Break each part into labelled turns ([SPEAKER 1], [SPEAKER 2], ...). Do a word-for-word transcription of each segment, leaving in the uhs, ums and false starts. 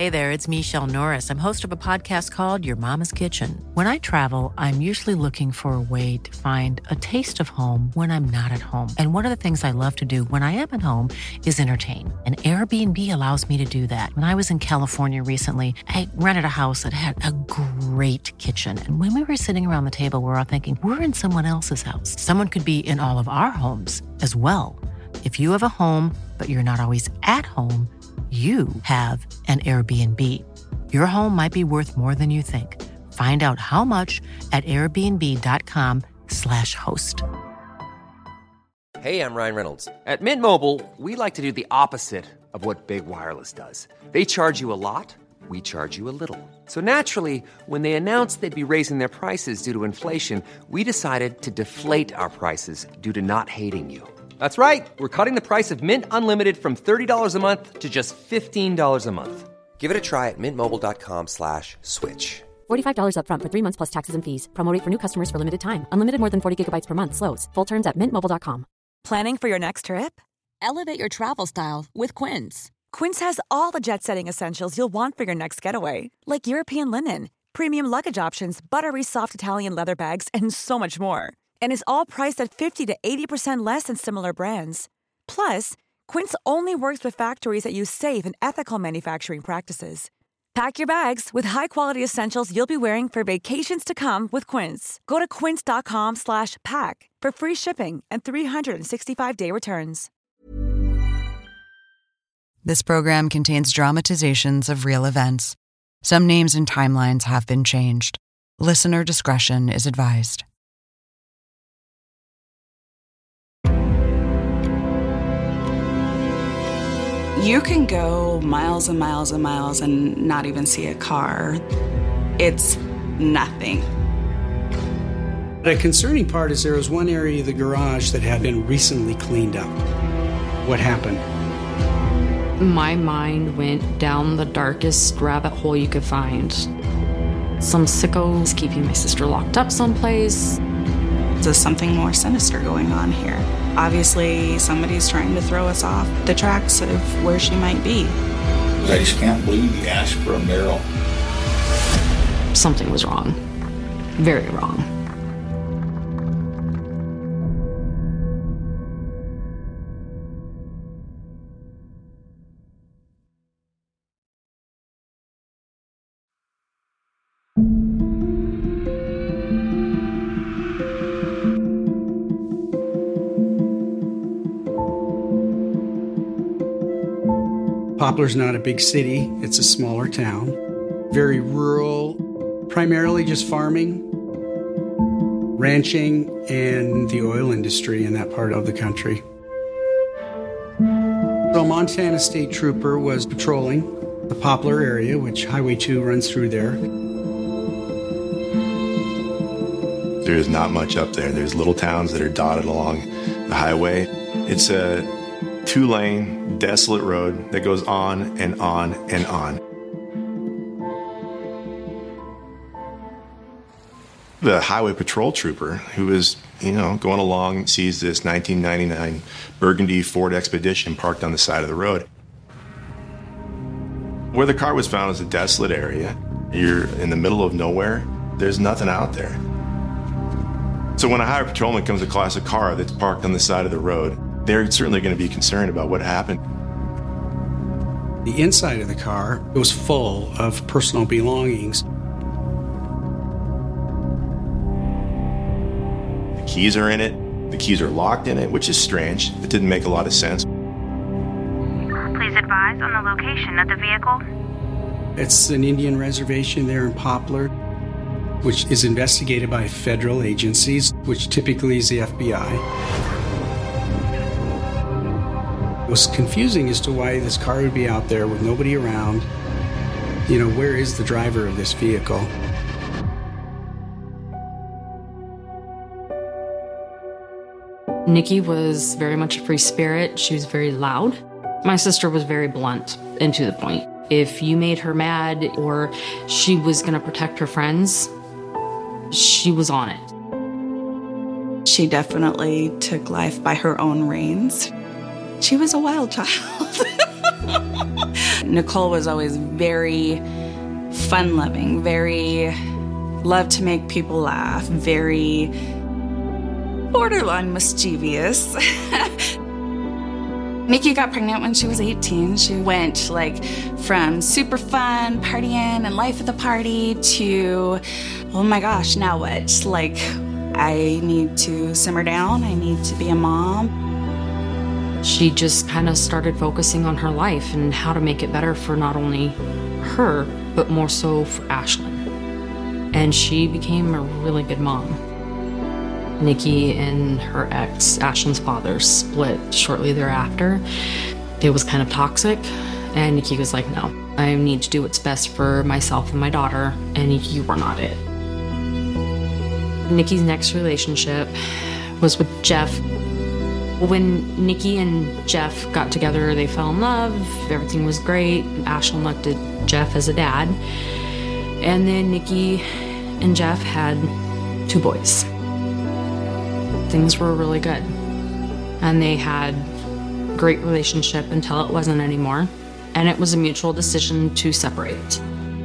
[SPEAKER 1] Hey there, it's Michelle Norris. I'm host of a podcast called Your Mama's Kitchen. When I travel, I'm usually looking for a way to find a taste of home when I'm not at home. And one of the things I love to do when I am at home is entertain. And Airbnb allows me to do that. When I was in California recently, I rented a house that had a great kitchen. And when we were sitting around the table, we were all thinking, we're in someone else's house. Someone could be in all of our homes as well. If you have a home, but you're not always at home, you have an Airbnb. Your home might be worth more than you think. Find out how much at airbnb.com slash host.
[SPEAKER 2] Hey, I'm Ryan Reynolds. At Mint Mobile, we like to do the opposite of what Big Wireless does. They charge you a lot, we charge you a little. So naturally, when they announced they'd be raising their prices due to inflation, we decided to deflate our prices due to not hating you. That's right. We're cutting the price of Mint Unlimited from thirty dollars a month to just fifteen dollars a month. Give it a try at mintmobile.com slash switch.
[SPEAKER 3] forty-five dollars up front for three months plus taxes and fees. Promo rate for new customers for limited time. Unlimited more than forty gigabytes per month slows. Full terms at mint mobile dot com.
[SPEAKER 4] Planning for your next trip? Elevate your travel style with Quince. Quince has all the jet-setting essentials you'll want for your next getaway, like European linen, premium luggage options, buttery soft Italian leather bags, and so much more. And is all priced at fifty to eighty percent less than similar brands. Plus, Quince only works with factories that use safe and ethical manufacturing practices. Pack your bags with high-quality essentials you'll be wearing for vacations to come with Quince. Go to quince.com slash pack for free shipping and three sixty-five day returns.
[SPEAKER 5] This program contains dramatizations of real events. Some names and timelines have been changed. Listener discretion is advised.
[SPEAKER 6] You can go miles and miles and miles and not even see a car. It's nothing.
[SPEAKER 7] The concerning part is there was one area of the garage that had been recently cleaned up. What happened?
[SPEAKER 8] My mind went down the darkest rabbit hole you could find. Some sickos keeping my sister locked up someplace.
[SPEAKER 6] There's something more sinister going on here. Obviously, somebody's trying to throw us off the tracks of where she might be.
[SPEAKER 9] I just can't believe you asked for a mural.
[SPEAKER 8] Something was wrong. Very wrong.
[SPEAKER 7] Poplar's not a big city. It's a smaller town. Very rural, primarily just farming, ranching, and the oil industry in that part of the country. So a Montana State Trooper was patrolling the Poplar area, which Highway two runs through there.
[SPEAKER 10] There's not much up there. There's little towns that are dotted along the highway. It's a two-lane, desolate road that goes on and on and on. The highway patrol trooper who was, you know, going along sees this nineteen ninety-nine Burgundy Ford Expedition parked on the side of the road. Where the car was found is a desolate area. You're in the middle of nowhere. There's nothing out there. So when a highway patrolman comes across a car that's parked on the side of the road, they're certainly going to be concerned about what happened.
[SPEAKER 7] The inside of the car was full of personal belongings.
[SPEAKER 10] The keys are in it. The keys are locked in it, which is strange. It didn't make a lot of sense.
[SPEAKER 11] Please advise on the location of the vehicle.
[SPEAKER 7] It's an Indian reservation there in Poplar, which is investigated by federal agencies, which typically is the F B I. It was confusing as to why this car would be out there with nobody around. You know, where is the driver of this vehicle?
[SPEAKER 8] Nikki was very much a free spirit. She was very loud. My sister was very blunt and to the point. If you made her mad or she was going to protect her friends, she was on it.
[SPEAKER 6] She definitely took life by her own reins. She was a wild child. Nicole was always very fun-loving, very loved to make people laugh, very borderline mischievous. Nikki got pregnant when she was eighteen. She went like from super fun, partying and life at the party to, oh my gosh, now what? Like, I need to simmer down. I need to be a mom.
[SPEAKER 8] She just kind of started focusing on her life and how to make it better for not only her, but more so for Ashlyn. And she became a really good mom. Nikki and her ex, Ashlyn's father, split shortly thereafter. It was kind of toxic, and Nikki was like, no, I need to do what's best for myself and my daughter, and you were not it. Nikki's next relationship was with Jeff. When Nikki and Jeff got together, they fell in love, everything was great. Ashlyn looked at Jeff as a dad. And then Nikki and Jeff had two boys. Things were really good. And they had a great relationship until it wasn't anymore. And it was a mutual decision to separate.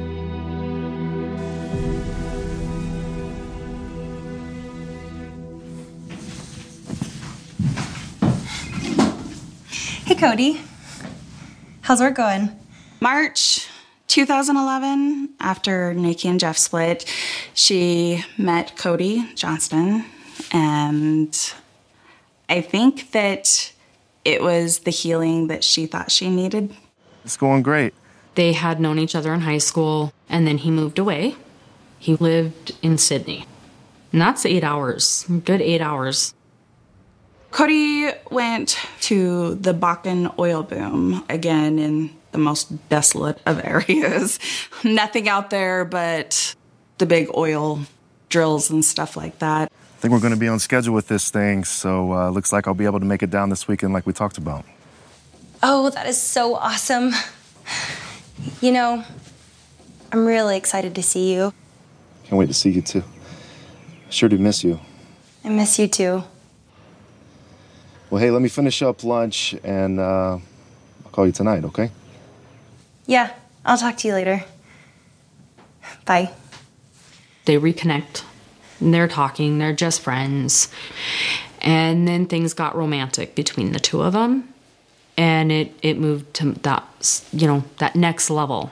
[SPEAKER 12] Hey, Cody. How's work going?
[SPEAKER 6] March two thousand eleven, after Nikki and Jeff split, she met Cody Johnston, and I think that it was the healing that she thought she needed.
[SPEAKER 13] It's going great.
[SPEAKER 8] They had known each other in high school, and then he moved away. He lived in Sydney. And that's eight hours, good eight hours.
[SPEAKER 6] Cody went to the Bakken oil boom, again in the most desolate of areas. Nothing out there but the big oil drills and stuff like that.
[SPEAKER 13] I think we're going to be on schedule with this thing, so uh, looks like I'll be able to make it down this weekend like we talked about.
[SPEAKER 12] Oh, that is so awesome. You know, I'm really excited to see you.
[SPEAKER 13] Can't wait to see you, too. I sure do miss you.
[SPEAKER 12] I miss you, too.
[SPEAKER 13] Well, hey, let me finish up lunch, and uh, I'll call you tonight, okay?
[SPEAKER 12] Yeah, I'll talk to you later. Bye.
[SPEAKER 8] They reconnect. And they're talking. They're just friends. And then things got romantic between the two of them. And it, it moved to that, you know, that next level.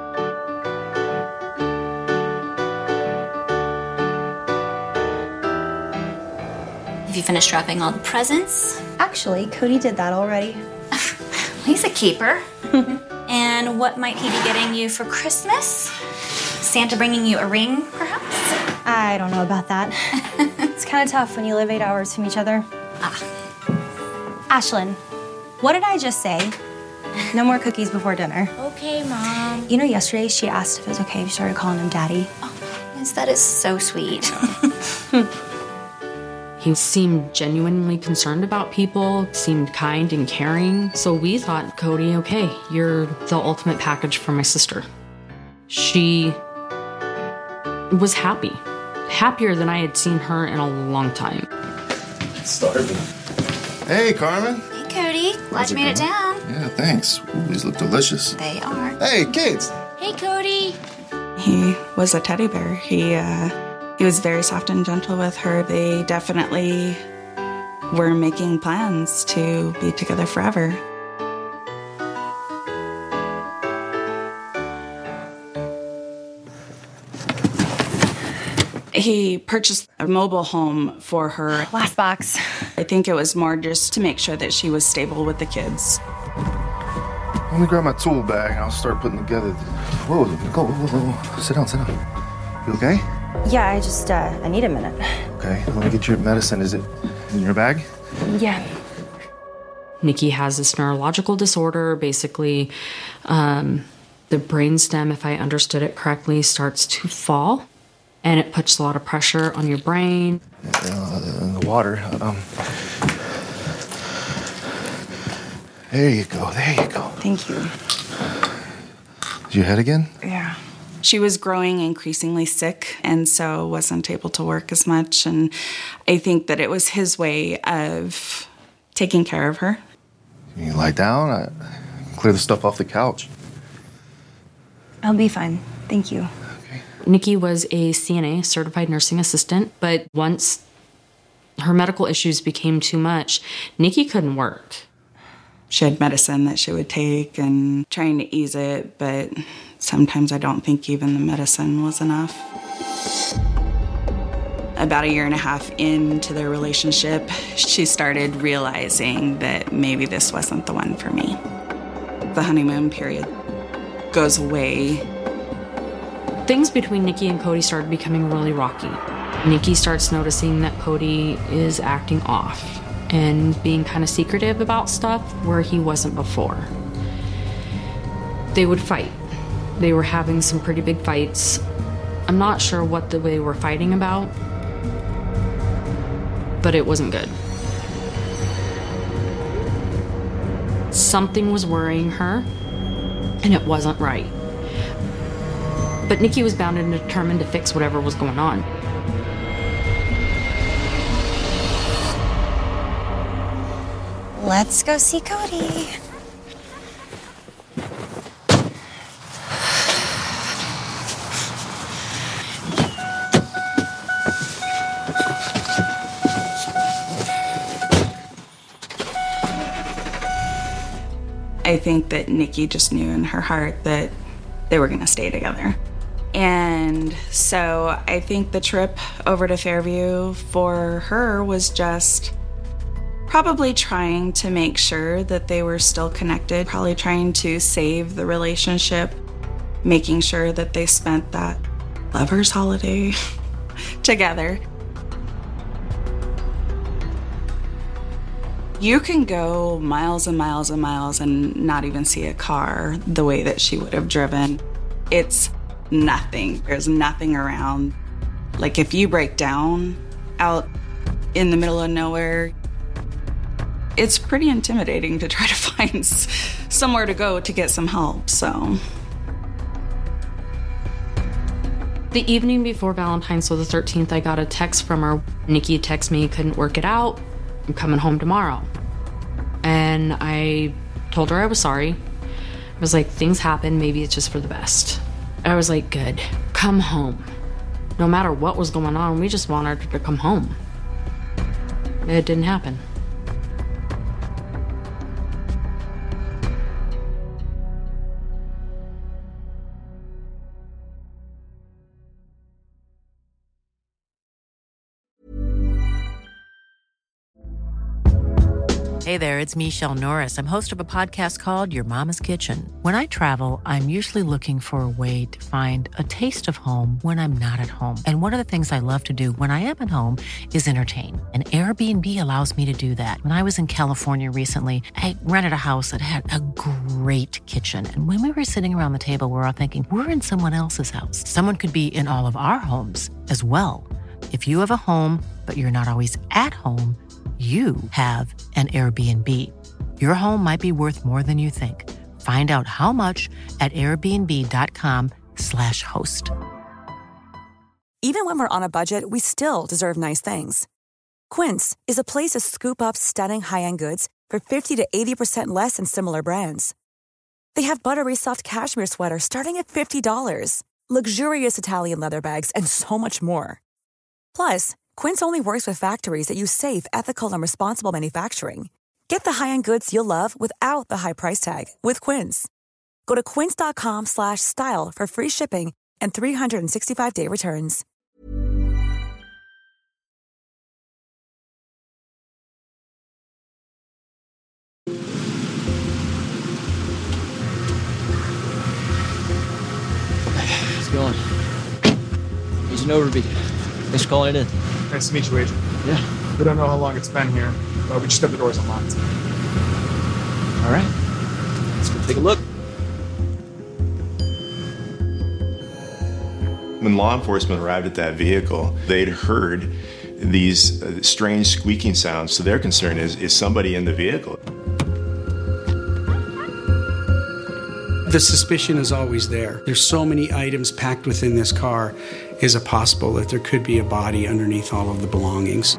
[SPEAKER 14] Have you finished wrapping all the presents?
[SPEAKER 12] Actually, Cody did that already.
[SPEAKER 14] He's a keeper. And what might he be getting you for Christmas? Santa bringing you a ring, perhaps?
[SPEAKER 12] I don't know about that. It's kind of tough when you live eight hours from each other.
[SPEAKER 14] Ah.
[SPEAKER 12] Ashlyn, what did I just say? No more cookies before dinner.
[SPEAKER 14] Okay, Mom.
[SPEAKER 12] You know, yesterday she asked if it was okay if you started calling him Daddy.
[SPEAKER 14] Oh, yes, that is so sweet.
[SPEAKER 8] He seemed genuinely concerned about people, seemed kind and caring. So we thought, Cody, okay, you're the ultimate package for my sister. She was happy. Happier than I had seen her in a long time.
[SPEAKER 13] Starving. Hey, Carmen.
[SPEAKER 14] Hey, Cody. Glad you made it down.
[SPEAKER 13] Yeah, thanks. Ooh, these look delicious.
[SPEAKER 14] They are.
[SPEAKER 13] Hey, kids.
[SPEAKER 14] Hey, Cody.
[SPEAKER 6] He was a teddy bear. He, uh, he was very soft and gentle with her. They definitely were making plans to be together forever. He purchased a mobile home for her.
[SPEAKER 12] Last box.
[SPEAKER 6] I think it was more just to make sure that she was stable with the kids.
[SPEAKER 13] Let me grab my tool bag and I'll start putting together. Whoa, Nicole, whoa, whoa, whoa. Sit down, sit down. You okay?
[SPEAKER 12] Yeah, I just, uh, I need a minute.
[SPEAKER 13] Okay, let me get your medicine. Is it in your bag?
[SPEAKER 12] Yeah.
[SPEAKER 8] Nikki has this neurological disorder. Basically, um, the brainstem, if I understood it correctly, starts to fall. And it puts a lot of pressure on your brain.
[SPEAKER 13] Uh, in the water. Um, there you go, there you go.
[SPEAKER 6] Thank you.
[SPEAKER 13] Is your head again?
[SPEAKER 6] Yeah. She was growing increasingly sick and so wasn't able to work as much. And I think that it was his way of taking care of her.
[SPEAKER 13] You lie down, I clear the stuff off the couch.
[SPEAKER 12] I'll be fine. Thank you.
[SPEAKER 8] Nikki was a C N A, certified nursing assistant, but once her medical issues became too much, Nikki couldn't work.
[SPEAKER 6] She had medicine that she would take and trying to ease it, but sometimes I don't think even the medicine was enough. About a year and a half into their relationship, she started realizing that maybe this wasn't the one for me. The honeymoon period goes away.
[SPEAKER 8] Things between Nikki and Cody started becoming really rocky. Nikki starts noticing that Cody is acting off and being kind of secretive about stuff where he wasn't before. They would fight. They were having some pretty big fights. I'm not sure what they were fighting about, but it wasn't good. Something was worrying her, and it wasn't right. But Nikki was bound and determined to fix whatever was going on.
[SPEAKER 12] Let's go see Cody.
[SPEAKER 6] I think that Nikki just knew in her heart that they were going to stay together. And so I think the trip over to Fairview for her was just probably trying to make sure that they were still connected, probably trying to save the relationship, making sure that they spent that lover's holiday together. You can go miles and miles and miles and not even see a car the way that she would have driven. It's nothing. There's nothing around. Like if you break down out in the middle of nowhere, it's pretty intimidating to try to find somewhere to go to get some help, so.
[SPEAKER 8] The evening before Valentine's, so the thirteenth, I got a text from her. Nikki texted me, couldn't work it out. I'm coming home tomorrow. And I told her I was sorry. I was like, things happen, maybe it's just for the best. I was like, good, come home. No matter what was going on, we just wanted her to come home. It didn't happen.
[SPEAKER 1] Hey there, it's Michelle Norris. I'm host of a podcast called Your Mama's Kitchen. When I travel, I'm usually looking for a way to find a taste of home when I'm not at home. And one of the things I love to do when I am at home is entertain. And Airbnb allows me to do that. When I was in California recently, I rented a house that had a great kitchen. And when we were sitting around the table, we were all thinking, we're in someone else's house. Someone could be in all of our homes as well. If you have a home, but you're not always at home, you have an Airbnb. Your home might be worth more than you think. Find out how much at airbnb.com slash host.
[SPEAKER 4] Even when we're on a budget, we still deserve nice things. Quince is a place to scoop up stunning high-end goods for fifty to eighty percent less than similar brands. They have buttery soft cashmere sweaters starting at fifty dollars, luxurious Italian leather bags, and so much more. Plus, Quince only works with factories that use safe, ethical, and responsible manufacturing. Get the high-end goods you'll love without the high price tag with Quince. Go to quince.com slash style for free shipping and three sixty-five day returns.
[SPEAKER 15] How's it going? Agent Overby. Thanks for calling it in.
[SPEAKER 16] Nice to meet you, Agent.
[SPEAKER 15] Yeah.
[SPEAKER 16] We don't know how long it's been here, but we just have the doors unlocked.
[SPEAKER 15] All right. Let's go take a look.
[SPEAKER 10] When law enforcement arrived at that vehicle, they'd heard these uh, strange squeaking sounds. So their concern is, is somebody in the vehicle?
[SPEAKER 7] The suspicion is always there. There's so many items packed within this car. Is it possible that there could be a body underneath all of the belongings?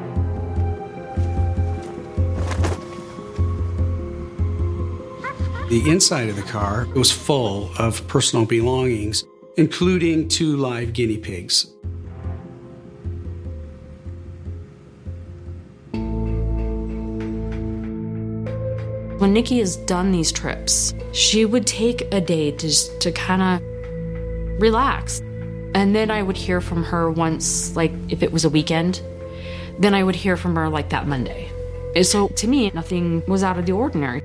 [SPEAKER 7] The inside of the car was full of personal belongings, including two live guinea pigs.
[SPEAKER 8] When Nikki has done these trips, she would take a day to just to kind of relax. And then I would hear from her once, like if it was a weekend, then I would hear from her like that Monday. And so to me, nothing was out of the ordinary.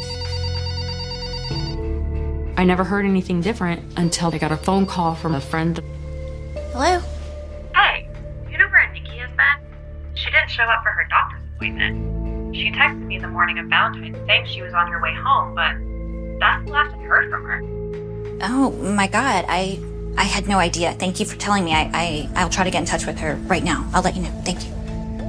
[SPEAKER 8] I never heard anything different until I got a phone call from a friend.
[SPEAKER 14] Hello?
[SPEAKER 11] Hey, you know where Nikki has been? She didn't show up for her doctor's appointment. She texted me the morning of Valentine's saying she was on her way home, but that's the last I heard from her.
[SPEAKER 14] Oh my God, I I had no idea. Thank you for telling me. I, I, I'll try to get in touch with her right now. I'll let you know. Thank you.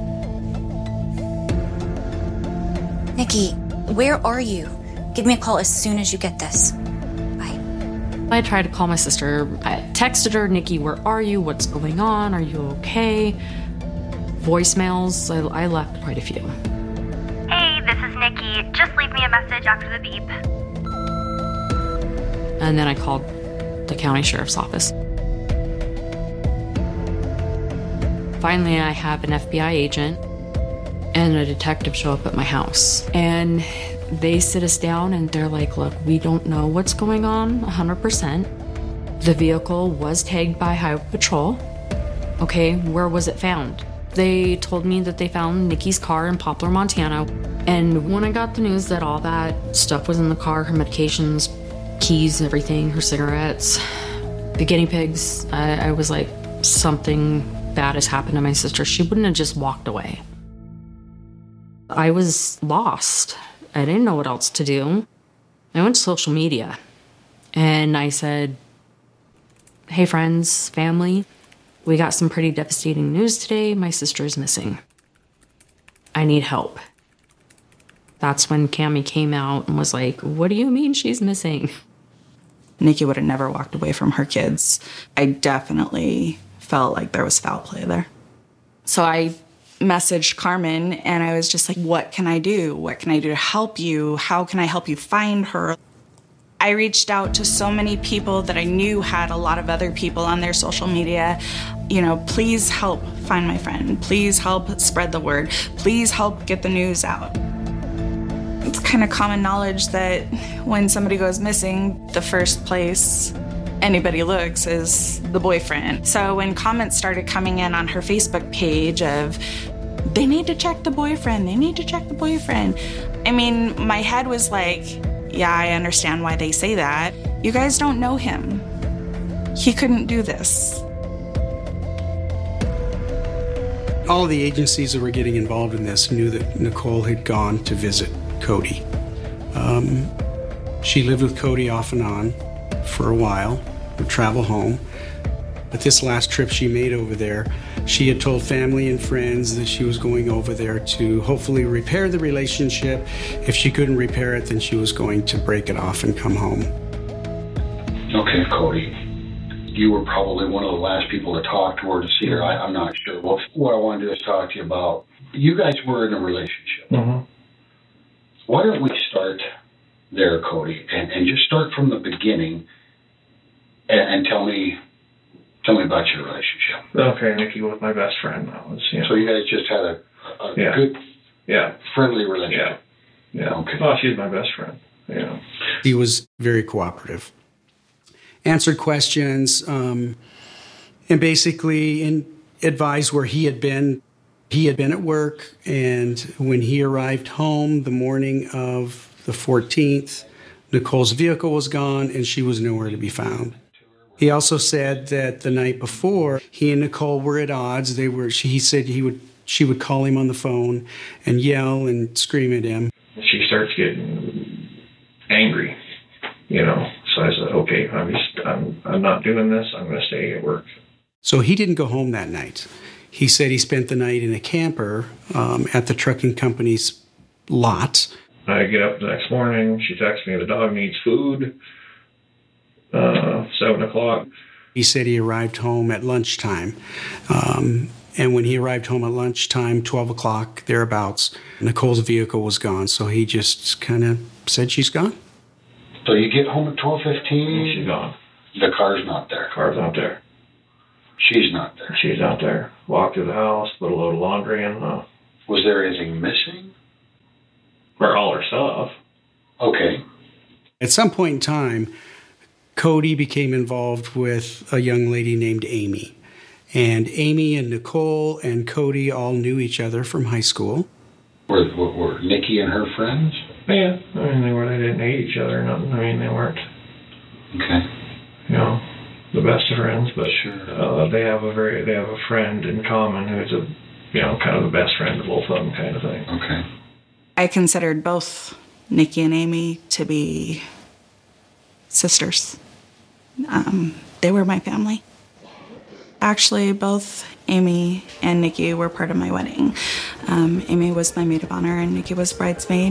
[SPEAKER 14] Nikki, where are you? Give me a call as soon as you get this. Bye.
[SPEAKER 8] I tried to call my sister. I texted her, Nikki, where are you? What's going on? Are you okay? Voicemails, I, I left quite a few.
[SPEAKER 11] Hey, this is Nikki. Just leave me a message after the beep.
[SPEAKER 8] And then I called the county sheriff's office. Finally, I have an F B I agent and a detective show up at my house. And they sit us down and they're like, look, we don't know what's going on one hundred percent. The vehicle was tagged by Highway Patrol. Okay, where was it found? They told me that they found Nikki's car in Poplar, Montana. And when I got the news that all that stuff was in the car, her medications, keys, everything, her cigarettes, the guinea pigs, I, I was like, something bad has happened to my sister. She wouldn't have just walked away. I was lost. I didn't know what else to do. I went to social media and I said, hey friends, family, we got some pretty devastating news today. My sister is missing. I need help. That's when Cammie came out and was like, what do you mean she's missing?
[SPEAKER 6] Nikki would have never walked away from her kids. I definitely felt like there was foul play there. So I messaged Carmen and I was just like, what can I do? What can I do to help you? How can I help you find her? I reached out to so many people that I knew had a lot of other people on their social media. You know, please help find my friend. Please help spread the word. Please help get the news out. It's kind of common knowledge that when somebody goes missing, the first place anybody looks is the boyfriend. So when comments started coming in on her Facebook page of, they need to check the boyfriend, they need to check the boyfriend. I mean, my head was like, yeah, I understand why they say that. You guys don't know him. He couldn't do this.
[SPEAKER 7] All the agencies that were getting involved in this knew that Nicole had gone to visit Cody. Um, she lived with Cody off and on for a while, would travel home. But this last trip she made over there, she had told family and friends that she was going over there to hopefully repair the relationship. If she couldn't repair it, then she was going to break it off and come home.
[SPEAKER 17] Okay, Cody. You were probably one of the last people to talk to her to see her. I, I'm not sure. Well, what I want to do is talk to you about, you guys were in a relationship.
[SPEAKER 13] Mm-hmm.
[SPEAKER 17] Why don't we start there, Cody, and, and just start from the beginning and, and tell me tell me about your relationship.
[SPEAKER 13] Okay, Nikki was my best friend. That was, yeah.
[SPEAKER 17] So you guys just had a, a
[SPEAKER 13] yeah.
[SPEAKER 17] good,
[SPEAKER 13] yeah,
[SPEAKER 17] friendly relationship.
[SPEAKER 13] Yeah. Yeah.
[SPEAKER 17] Okay.
[SPEAKER 13] Oh, she's my best friend. Yeah.
[SPEAKER 7] He was very cooperative. Answered questions, um, and basically in, advised where he had been. He had been at work, and when he arrived home the morning of the fourteenth, Nicole's vehicle was gone, and she was nowhere to be found. He also said that the night before, he and Nicole were at odds. They were. She, he said he would. She would call him on the phone and yell and scream at him.
[SPEAKER 13] She starts getting angry, you know. So I said, "Okay, I'm just, I'm, I'm not doing this. I'm going to stay at work."
[SPEAKER 7] So he didn't go home that night. He said he spent the night in a camper um, at the trucking company's lot.
[SPEAKER 13] I get up the next morning. She texts me the dog needs food. Uh, seven o'clock.
[SPEAKER 7] He said he arrived home at lunchtime. Um, and when he arrived home at lunchtime, twelve o'clock, thereabouts, Nicole's vehicle was gone. So he just kind of said she's gone.
[SPEAKER 17] So you get home at twelve fifteen?
[SPEAKER 18] She's gone.
[SPEAKER 17] The car's not there.
[SPEAKER 18] Car's not there.
[SPEAKER 17] She's not there.
[SPEAKER 18] She's not there. Walked through the house, put a load of laundry in. Uh,
[SPEAKER 17] Was there anything missing?
[SPEAKER 18] or all her stuff.
[SPEAKER 17] Okay.
[SPEAKER 7] At some point in time, Cody became involved with a young lady named Amy. And Amy and Nicole and Cody all knew each other from high school.
[SPEAKER 17] Were, were, were Nikki and her friends?
[SPEAKER 18] Yeah, I mean, they were. They didn't hate each other or nothing. I mean, they weren't,
[SPEAKER 17] Okay.
[SPEAKER 18] you know, the best of friends. But
[SPEAKER 17] Sure.
[SPEAKER 18] uh, they have a very, they have a friend in common who's a, you know, kind of the best friend of both of them, kind of thing.
[SPEAKER 17] Okay.
[SPEAKER 6] I considered both Nikki and Amy to be sisters. Um, they were my family. Actually, both Amy and Nikki were part of my wedding. Um, Amy was my maid of honor and Nikki was bridesmaid.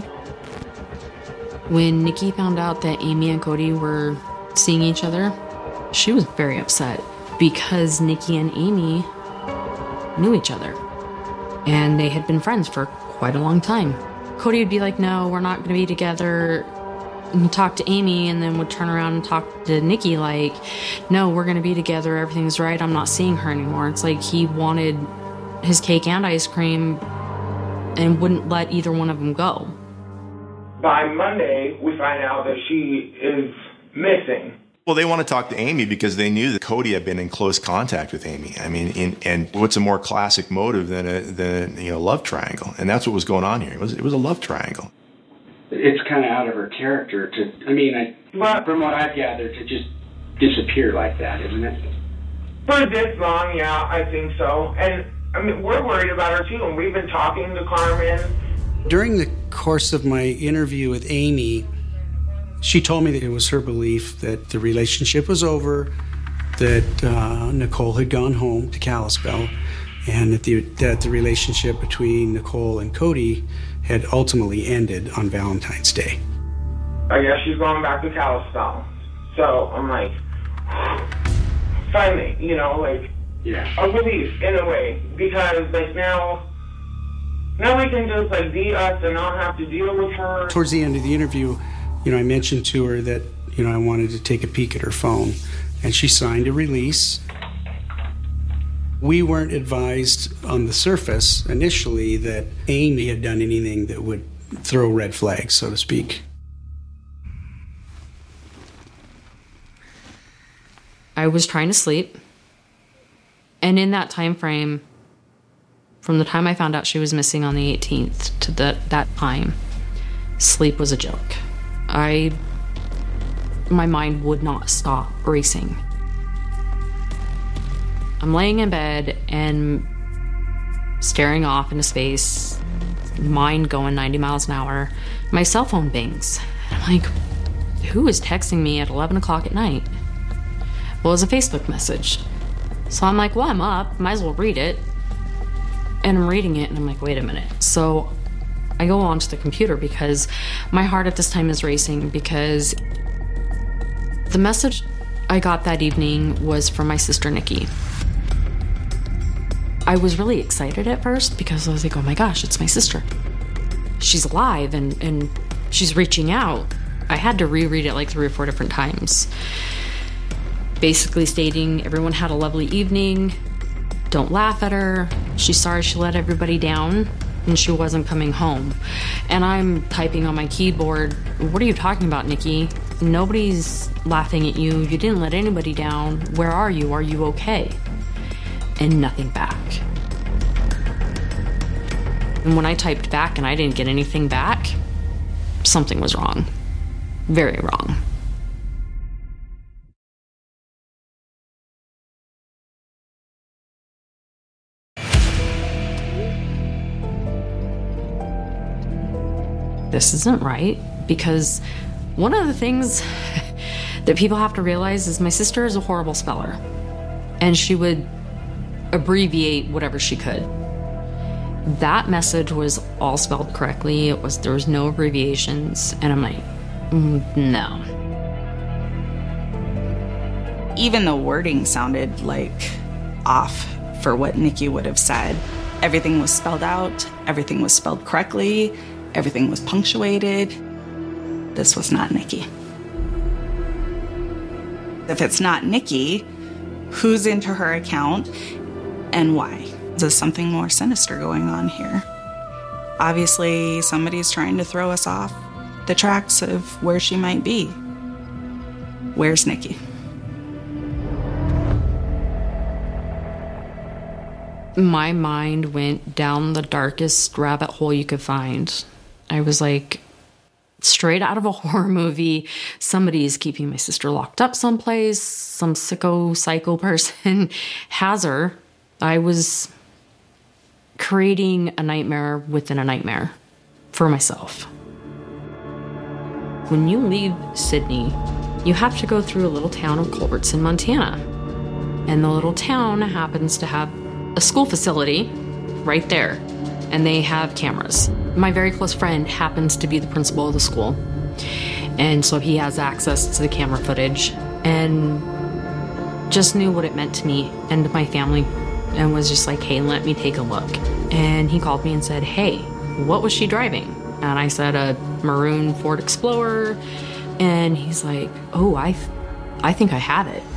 [SPEAKER 8] When Nikki found out that Amy and Cody were seeing each other, she was very upset because Nikki and Amy knew each other. And they had been friends for quite a long time. Cody would be like, no, we're not going to be together. And he'd talk to Amy and then would turn around and talk to Nikki like, no, we're going to be together. Everything's right. I'm not seeing her anymore. It's like he wanted his cake and ice cream and wouldn't let either one of them go.
[SPEAKER 19] By Monday, we find out that she is missing.
[SPEAKER 10] Well, they want to talk to Amy because they knew that Cody had been in close contact with Amy. I mean, in, and what's a more classic motive than a than you know love triangle? And that's what was going on here. It was it was a love triangle.
[SPEAKER 7] It's kind of out of her character to, I mean, I, from what I've gathered, to just disappear like that, isn't it?
[SPEAKER 19] For this long, yeah, I think so. And, I mean, we're worried about her, too, and we've been talking to Carmen.
[SPEAKER 7] During the course of my interview with Amy, she told me that it was her belief that the relationship was over, that uh, Nicole had gone home to Kalispell, and that the, that the relationship between Nicole and Cody had ultimately ended on Valentine's Day.
[SPEAKER 19] I guess she's going back to Kalispell. So I'm like, finally, you know, like,
[SPEAKER 7] yeah.
[SPEAKER 19] a relief in a way. Because, like, now, now we can just, like, be us and not have to deal with her.
[SPEAKER 7] Towards the end of the interview, you know, I mentioned to her that, you know, I wanted to take a peek at her phone, and she signed a release. We weren't advised on the surface initially that Amy had done anything that would throw red flags, so to speak.
[SPEAKER 8] I was trying to sleep. And in that time frame, from the time I found out she was missing on the eighteenth to the, that time, sleep was a joke. I, my mind would not stop racing. I'm laying in bed and staring off into space, mind going ninety miles an hour. My cell phone bings. I'm like, who is texting me at eleven o'clock at night? Well, it was a Facebook message. So I'm like, well, I'm up, might as well read it. And I'm reading it and I'm like, wait a minute. So I go onto the computer because my heart at this time is racing because the message I got that evening was from my sister, Nikki. I was really excited at first because I was like, oh my gosh, it's my sister. She's alive and, and she's reaching out. I had to reread it like three or four different times. Basically stating everyone had a lovely evening, don't laugh at her, she's sorry she let everybody down, and she wasn't coming home. And I'm typing on my keyboard, what are you talking about, Nikki? Nobody's laughing at you, you didn't let anybody down, where are you, are you okay? And nothing back. And when I typed back and I didn't get anything back, something was wrong. Very wrong. This isn't right, because one of the things that people have to realize is my sister is a horrible speller, and she would abbreviate whatever she could. That message was all spelled correctly. It was there was no abbreviations, and I'm like, mm, no.
[SPEAKER 6] Even the wording sounded like off for what Nikki would have said. Everything was spelled out, everything was spelled correctly, everything was punctuated. This was not Nikki. If it's not Nikki, who's into her account and why? Is there something more sinister going on here? Obviously, somebody's trying to throw us off the tracks of where she might be. Where's Nikki?
[SPEAKER 8] My mind went down the darkest rabbit hole you could find. I was like, straight out of a horror movie, somebody's keeping my sister locked up someplace, some sicko, psycho person has her. I was creating a nightmare within a nightmare for myself. When you leave Sydney, you have to go through a little town of Culbertson, Montana. And the little town happens to have a school facility right there, and they have cameras. My very close friend happens to be the principal of the school, and so he has access to the camera footage and just knew what it meant to me and to my family and was just like, hey, let me take a look. And he called me and said, hey, what was she driving? And I said, a maroon Ford Explorer. And he's like, oh, I, th- I think I have it.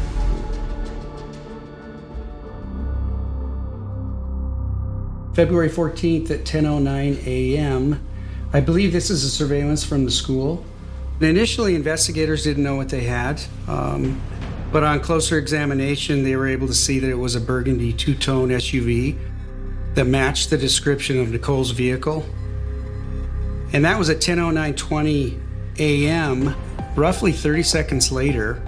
[SPEAKER 7] February fourteenth at ten oh nine a.m. I believe this is a surveillance from the school. Initially, investigators didn't know what they had, um, but on closer examination, they were able to see that it was a burgundy two-tone S U V that matched the description of Nicole's vehicle. And that was at ten oh nine twenty a.m. Roughly thirty seconds later,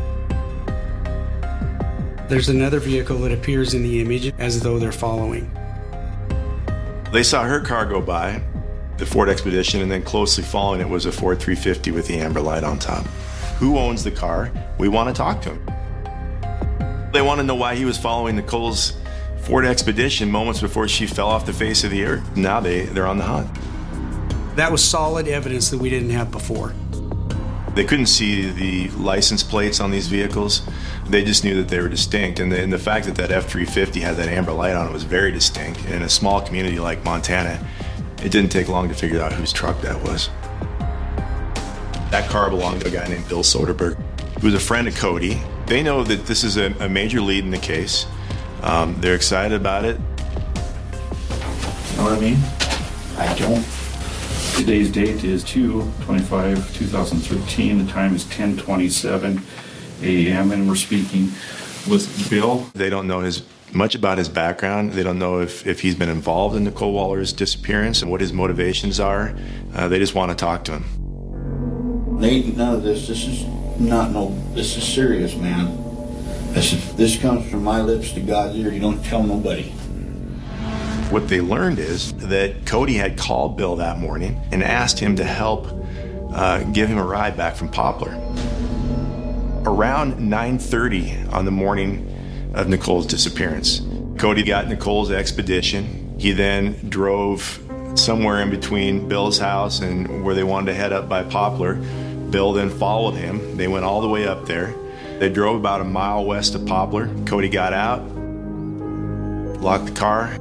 [SPEAKER 7] there's another vehicle that appears in the image as though they're following.
[SPEAKER 10] They saw her car go by, the Ford Expedition, and then closely following it was a Ford three fifty with the amber light on top. Who owns the car? We want to talk to him. They want to know why he was following Nicole's Ford Expedition moments before she fell off the face of the earth. Now they, they're on the hunt.
[SPEAKER 7] That was solid evidence that we didn't have before.
[SPEAKER 10] They couldn't see the license plates on these vehicles. They just knew that they were distinct. And the, and the fact that that F three fifty had that amber light on it was very distinct. In a small community like Montana, it didn't take long to figure out whose truck that was. That car belonged to a guy named Bill Soderberg, who was a friend of Cody. They know that this is a, a major lead in the case. Um, they're excited about it.
[SPEAKER 9] You know what I mean? I don't.
[SPEAKER 20] Today's date is two twenty-five twenty thirteen. The time is ten twenty-seven a.m. and we're speaking with Bill.
[SPEAKER 10] They don't know his much about his background. They don't know if, if he's been involved in Nicole Waller's disappearance and what his motivations are. Uh, they just want to talk to him.
[SPEAKER 17] Nate, none of this, this is not no, this is serious, man. This, is, this comes from my lips to God's ear. You don't tell nobody.
[SPEAKER 10] What they learned is that Cody had called Bill that morning and asked him to help uh, give him a ride back from Poplar. Around nine thirty on the morning of Nicole's disappearance, Cody got Nicole's Expedition. He then drove somewhere in between Bill's house and where they wanted to head up by Poplar. Bill then followed him. They went all the way up there. They drove about a mile west of Poplar. Cody got out, locked the car.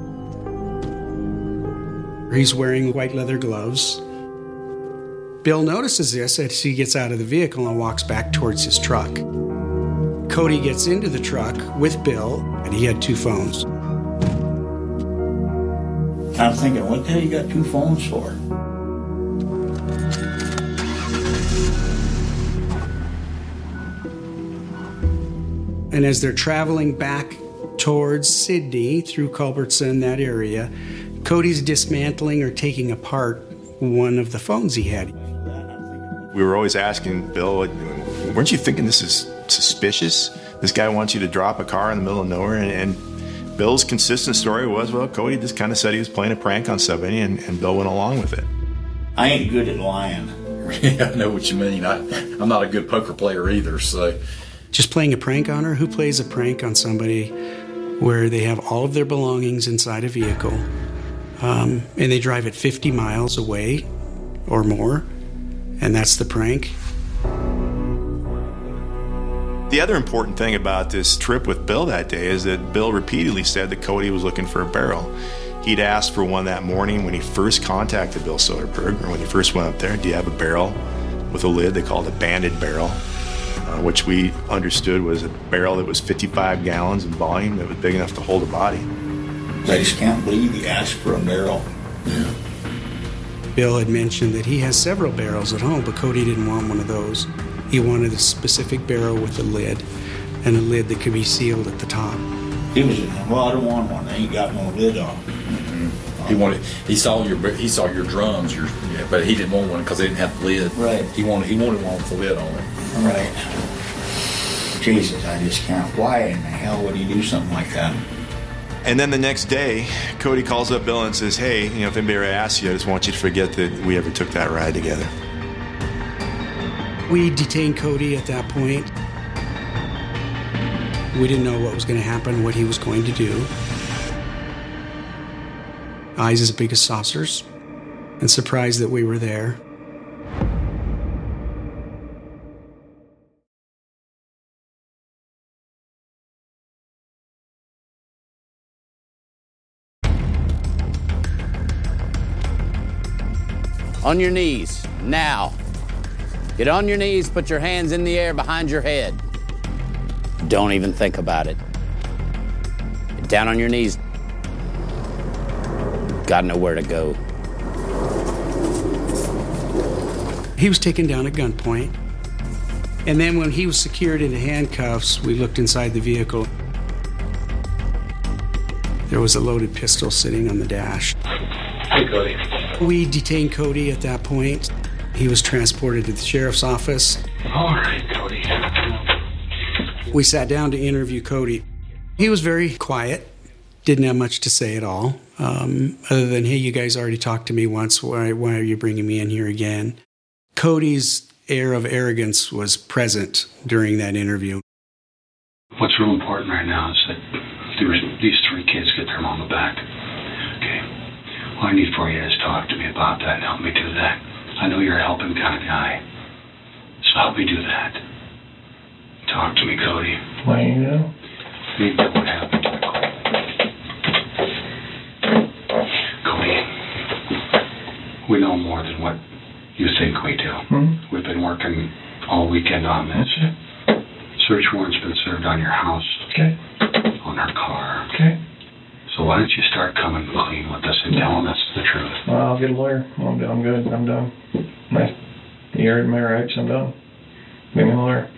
[SPEAKER 7] He's wearing white leather gloves. Bill notices this as he gets out of the vehicle and walks back towards his truck. Cody gets into the truck with Bill, and he had two phones.
[SPEAKER 17] I'm thinking, what the hell you got two phones for?
[SPEAKER 7] And as they're traveling back towards Sydney through Culbertson, that area, Cody's dismantling or taking apart one of the phones he had.
[SPEAKER 10] We were always asking Bill, weren't you thinking this is suspicious? This guy wants you to drop a car in the middle of nowhere. And, and Bill's consistent story was, well, Cody just kind of said he was playing a prank on somebody, and, and Bill went along with it.
[SPEAKER 17] I ain't good at lying.
[SPEAKER 20] Yeah, I know what you mean. I, I'm not a good poker player either, so.
[SPEAKER 7] Just playing a prank on her? Who plays a prank on somebody where they have all of their belongings inside a vehicle, um, and they drive it fifty miles away or more, and that's the prank?
[SPEAKER 10] The other important thing about this trip with Bill that day is that Bill repeatedly said that Cody was looking for a barrel. He'd asked for one that morning when he first contacted Bill Soderberg, or when he first went up there. Do you have a barrel with a lid? They called it a banded barrel. uh, which we understood was a barrel that was fifty-five gallons in volume that was big enough to hold a body.
[SPEAKER 21] I just can't believe he asked for a barrel.
[SPEAKER 7] Yeah. Bill had mentioned that he has several barrels at home, but Cody didn't want one of those. He wanted a specific barrel with a lid, and a lid that could be sealed at the top.
[SPEAKER 21] He was, well, I don't want one. I ain't got no lid on.
[SPEAKER 22] Mm-hmm. He wanted. He saw your. He saw your drums. Your, yeah, but he didn't want one because they didn't have the lid.
[SPEAKER 21] Right.
[SPEAKER 22] He wanted. He wanted one with the lid on it.
[SPEAKER 21] Right. Jesus, I just can't. Why in the hell would he do something like that?
[SPEAKER 10] And then the next day, Cody calls up Bill and says, "Hey, you know, if anybody ever asks you, I just want you to forget that we ever took that ride together."
[SPEAKER 7] We detained Cody at that point. We didn't know what was going to happen, what he was going to do. Eyes as big as saucers, and surprised that we were there.
[SPEAKER 23] On your knees, now. Get on your knees, put your hands in the air behind your head. Don't even think about it. Get down on your knees. Gotta know where to go.
[SPEAKER 7] He was taken down at gunpoint. And then when he was secured into handcuffs, we looked inside the vehicle. There was a loaded pistol sitting on the dash.
[SPEAKER 21] Hey, Cody.
[SPEAKER 7] We detained Cody at that point. He was transported to the sheriff's office.
[SPEAKER 21] All right, Cody.
[SPEAKER 7] We sat down to interview Cody. He was very quiet, didn't have much to say at all, um, other than, hey, you guys already talked to me once. Why, why are you bringing me in here again? Cody's air of arrogance was present during that interview.
[SPEAKER 17] What's real important right now is that there was, these three kids get their mama back. Okay. All I need for you is talk to me about that and help me do that. I know you're a helping kind of guy. So help me do that. Talk to me, Cody.
[SPEAKER 18] Why you know?
[SPEAKER 17] I need to know what happened to Nicole. Cody, we know more than what you think we do.
[SPEAKER 18] Hmm?
[SPEAKER 17] We've been working all weekend on this. Search warrant's been served on your house.
[SPEAKER 18] Okay.
[SPEAKER 17] On her car.
[SPEAKER 18] Okay.
[SPEAKER 17] So why don't you start coming clean with us and telling us the truth?
[SPEAKER 18] Well, I'll get a lawyer. I'm, I'm good. I'm done. My year in my rights, I'm done. Give me a lawyer.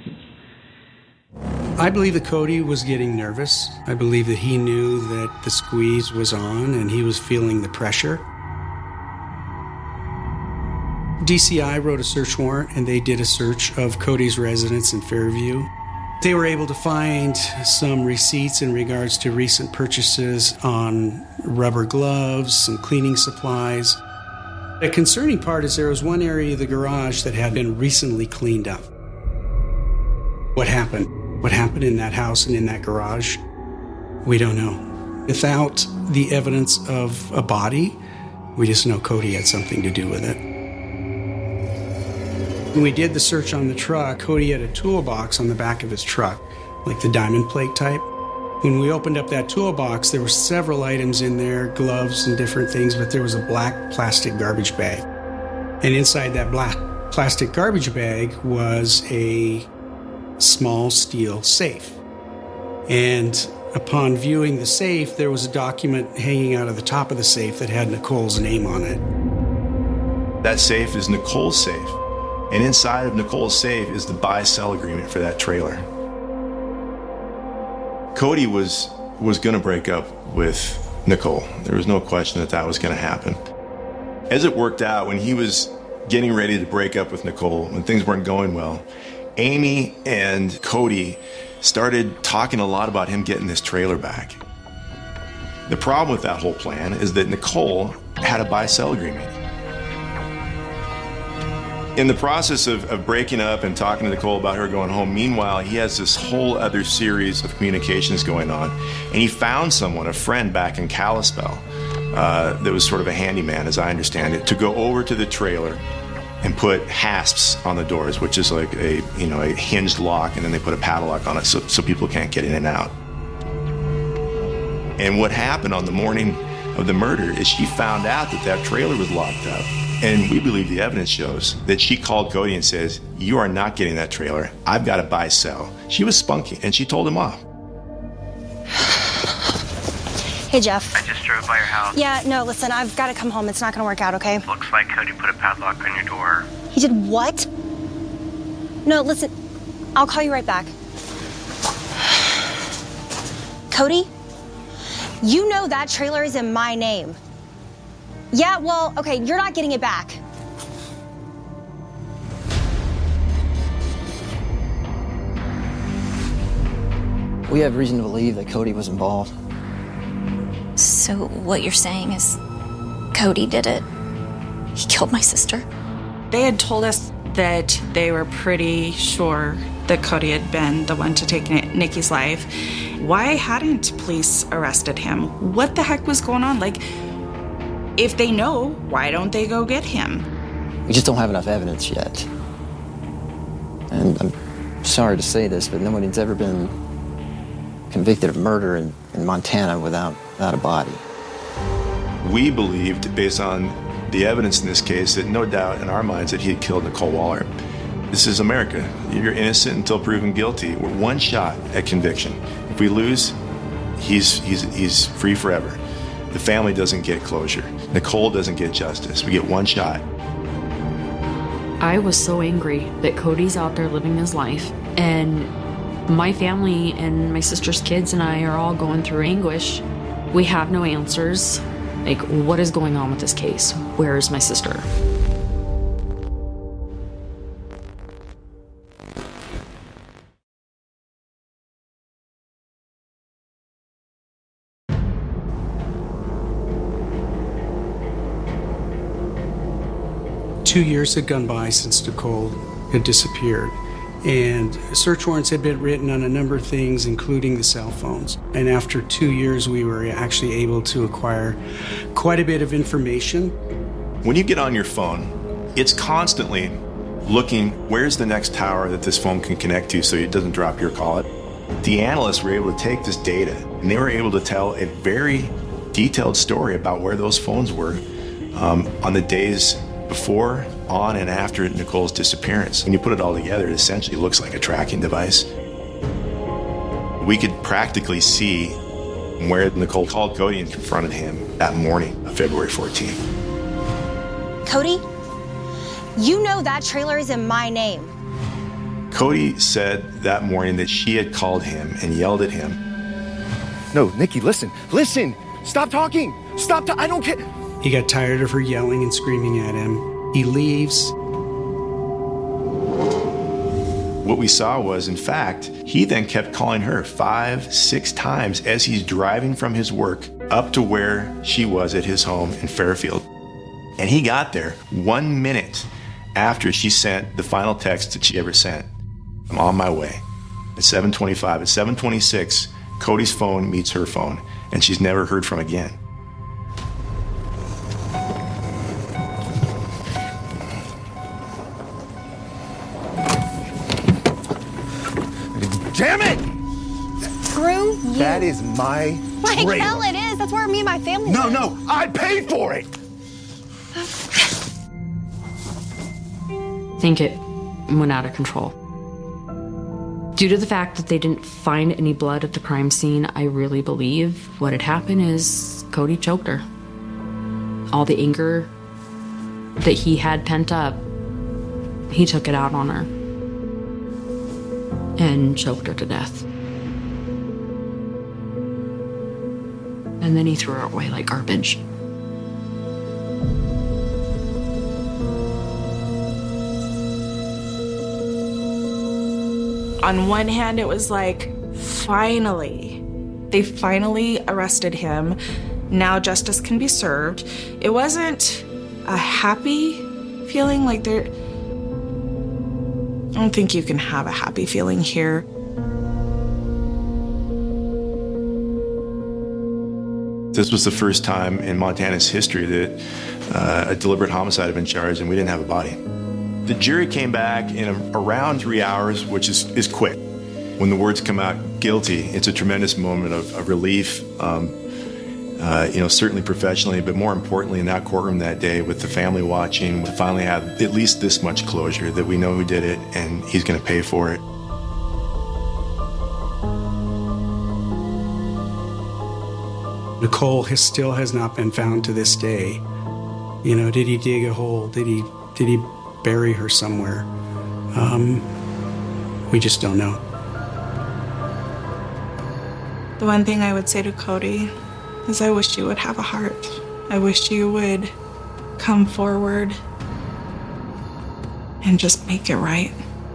[SPEAKER 7] I believe that Cody was getting nervous. I believe that he knew that the squeeze was on and he was feeling the pressure. D C I wrote a search warrant and they did a search of Cody's residence in Fairview. They were able to find some receipts in regards to recent purchases on rubber gloves, some cleaning supplies. The concerning part is there was one area of the garage that had been recently cleaned up. What happened? What happened in that house and in that garage? We don't know. Without the evidence of a body, we just know Cody had something to do with it. When we did the search on the truck, Cody had a toolbox on the back of his truck, like the diamond plate type. When we opened up that toolbox, there were several items in there, gloves and different things, but there was a black plastic garbage bag. And inside that black plastic garbage bag was a small steel safe. And upon viewing the safe, there was a document hanging out of the top of the safe that had Nicole's name on it.
[SPEAKER 10] That safe is Nicole's safe. And inside of Nicole's safe is the buy-sell agreement for that trailer. Cody was was going to break up with Nicole. There was no question that that was going to happen. As it worked out, when he was getting ready to break up with Nicole, when things weren't going well, Amy and Cody started talking a lot about him getting this trailer back. The problem with that whole plan is that Nicole had a buy-sell agreement. In the process of, of breaking up and talking to Nicole about her going home, meanwhile, he has this whole other series of communications going on. And he found someone, a friend back in Kalispell, uh, that was sort of a handyman, as I understand it, to go over to the trailer and put hasps on the doors, which is like a, you know, a hinged lock, and then they put a padlock on it so, so people can't get in and out. And what happened on the morning of the murder is she found out that that trailer was locked up. And we believe the evidence shows that she called Cody and says, you are not getting that trailer. I've got to buy sell. She was spunky, and she told him off.
[SPEAKER 12] Hey, Jeff.
[SPEAKER 2] I just drove by your house.
[SPEAKER 12] Yeah, no, listen, I've got to come home. It's not going to work out, okay?
[SPEAKER 2] Looks like Cody put a padlock on your door.
[SPEAKER 12] He did what? No, listen, I'll call you right back. Cody, you know that trailer is in my name. Yeah, well, okay, you're not getting it back.
[SPEAKER 15] We have reason to believe that Cody was involved.
[SPEAKER 14] So what you're saying is Cody did it? He killed my sister?
[SPEAKER 6] They had told us that they were pretty sure that Cody had been the one to take Nikki's life. Why hadn't police arrested him? What the heck was going on? Like, if they know, why don't they go get him?
[SPEAKER 15] We just don't have enough evidence yet. And I'm sorry to say this, but nobody's ever been convicted of murder in, in Montana without, without a body.
[SPEAKER 10] We believed, based on the evidence in this case, that no doubt in our minds that he had killed Nicole Waller. This is America. You're innocent until proven guilty. We're one shot at conviction. If we lose, he's, he's, he's free forever. The family doesn't get closure. Nicole doesn't get justice. We get one shot.
[SPEAKER 8] I was so angry that Cody's out there living his life, and my family and my sister's kids and I are all going through anguish. We have no answers. Like, what is going on with this case? Where is my sister?
[SPEAKER 7] Two years had gone by since Nicole had disappeared, and search warrants had been written on a number of things, including the cell phones. And after two years, we were actually able to acquire quite a bit of information.
[SPEAKER 10] When you get on your phone, it's constantly looking, where's the next tower that this phone can connect to so it doesn't drop your call. The analysts were able to take this data, and they were able to tell a very detailed story about where those phones were um, on the days before, on, and after Nicole's disappearance. When you put it all together, it essentially looks like a tracking device. We could practically see where Nicole called Cody and confronted him that morning of February fourteenth.
[SPEAKER 12] Cody, you know that trailer is in my name.
[SPEAKER 10] Cody said that morning that she had called him and yelled at him.
[SPEAKER 13] No, Nikki, listen, listen, stop talking, stop, ta- I don't care.
[SPEAKER 7] He got tired of her yelling and screaming at him. He leaves.
[SPEAKER 10] What we saw was, in fact, he then kept calling her five, six times as he's driving from his work up to where she was at his home in Fairfield. And he got there one minute after she sent the final text that she ever sent. I'm on my way. At seven twenty-five, at seven twenty-six, Cody's phone meets her phone, and she's never heard from again.
[SPEAKER 13] Damn it!
[SPEAKER 12] Screw you.
[SPEAKER 13] That is my
[SPEAKER 12] Like
[SPEAKER 13] trailer.
[SPEAKER 12] hell it is. That's where me and my family
[SPEAKER 13] No,
[SPEAKER 12] live.
[SPEAKER 13] no, I paid for it.
[SPEAKER 8] I think it went out of control. Due to the fact that they didn't find any blood at the crime scene, I really believe what had happened is Cody choked her. All the anger that he had pent up, he took it out on her and choked her to death. And then he threw her away like garbage.
[SPEAKER 6] On one hand, it was like, finally, they finally arrested him. Now justice can be served. It wasn't a happy feeling, like there, I don't think you can have a happy feeling here.
[SPEAKER 10] This was the first time in Montana's history that uh, a deliberate homicide had been charged and we didn't have a body. The jury came back in a, around three hours, which is, is quick. When the words come out, guilty, it's a tremendous moment of, of relief. Um, uh, you know, certainly professionally, but more importantly in that courtroom that day with the family watching, to finally have at least this much closure that we know who did it and he's going to pay for it.
[SPEAKER 7] Nicole has, still has not been found to this day. You know, did he dig a hole? Did he did he bury her somewhere? Um, we just don't know.
[SPEAKER 6] The one thing I would say to Cody is I wish you would have a heart. I wish you would come forward and just make it right.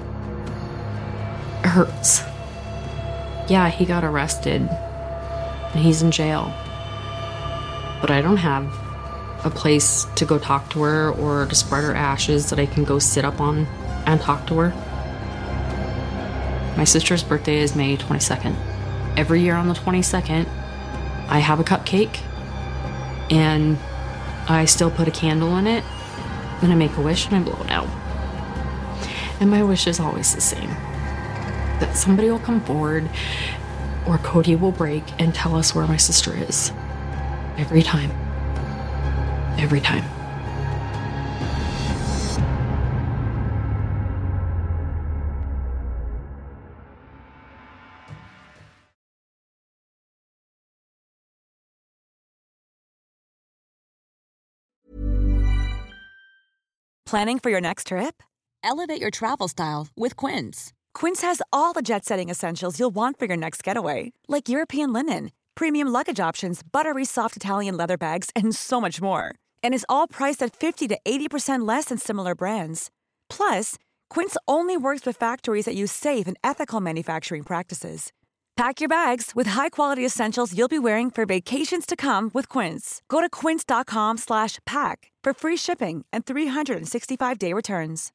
[SPEAKER 8] It hurts. Yeah, he got arrested and he's in jail. But I don't have a place to go talk to her or to spread her ashes that I can go sit up on and talk to her. My sister's birthday is May twenty-second. Every year on the twenty-second, I have a cupcake and I still put a candle in it, then I make a wish and I blow it out. And my wish is always the same. That somebody will come forward or Cody will break and tell us where my sister is. Every time. Every time.
[SPEAKER 4] Planning for your next trip? Elevate your travel style with Quince. Quince has all the jet-setting essentials you'll want for your next getaway, like European linen, premium luggage options, buttery soft Italian leather bags, and so much more. And is all priced at fifty to eighty percent less than similar brands. Plus, Quince only works with factories that use safe and ethical manufacturing practices. Pack your bags with high-quality essentials you'll be wearing for vacations to come with Quince. Go to quince.com slash pack for free shipping and three sixty-five day returns.